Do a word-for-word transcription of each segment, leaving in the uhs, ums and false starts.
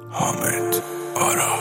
حامد آرا.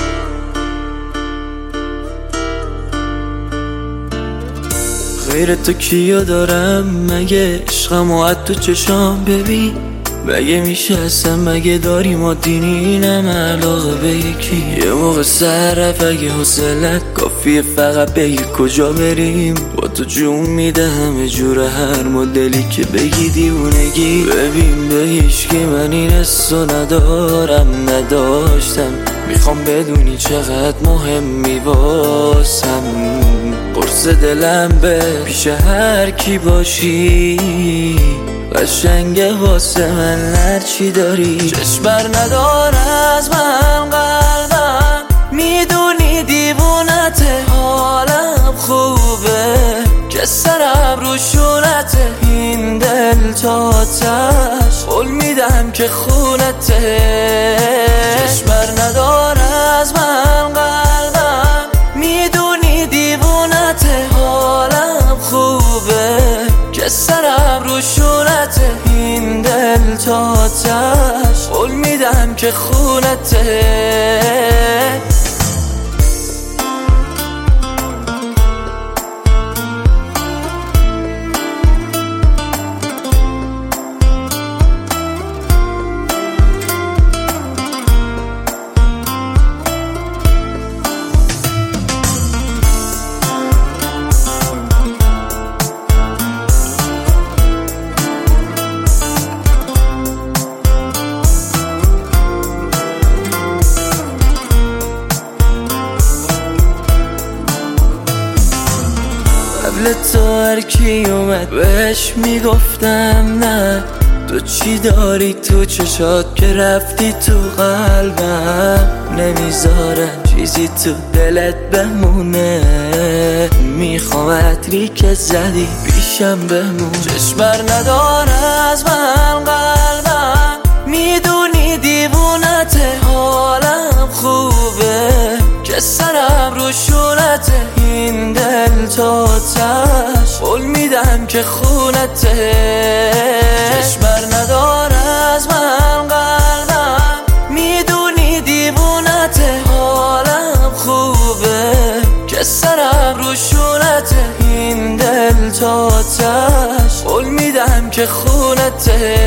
غیر تو کیا دارم مگه؟ عشقمو از تو چشام ببین مگه میشه اصلا؟ مگه داری ما دینینم علاقه به یکی؟ یه موقع سر رفت اگه حوصلت کافیه فقط بگی کجا بریم، با تو جون میده همه جور هر مدلی که بگی دیوونگی. ببین به هیچکی من این حسو ندارم نداشتم، میخوام بدونی چقدر مهمی واسم. قرص دلم به پیش هر کی باشی قشنگه واسه من هرچی داری. چشم بر نداره از من قلبم، میدونی دیوونته، حالم خوبه که سرم رو شونته. این دل تا تش قول میدم که خونته. چشم بر نداره از من قلبم، میدونی دیوونته، حالم خوبه که سرم رو شونته. این دل تا تش قول میدم که خونته. قبل تو هر کی اومد بهش میگفتم نه، تو چی داری تو چشات که رفتی تو قلبم؟ نمیذارم چیزی تو دلت بمونه، میخوام عطری که زدی پیشم بمون. چشم بر نداره از من قلبم، میدونی دیوونته، حالم خوبه که سرم رو شونته. این دل تا تش قول میدم که خونته. چشم بر نداره از من قلبم، میدونی دیوونته، حالم خوبه که سرم رو شونته. این دل تا تش قول میدم که خونته.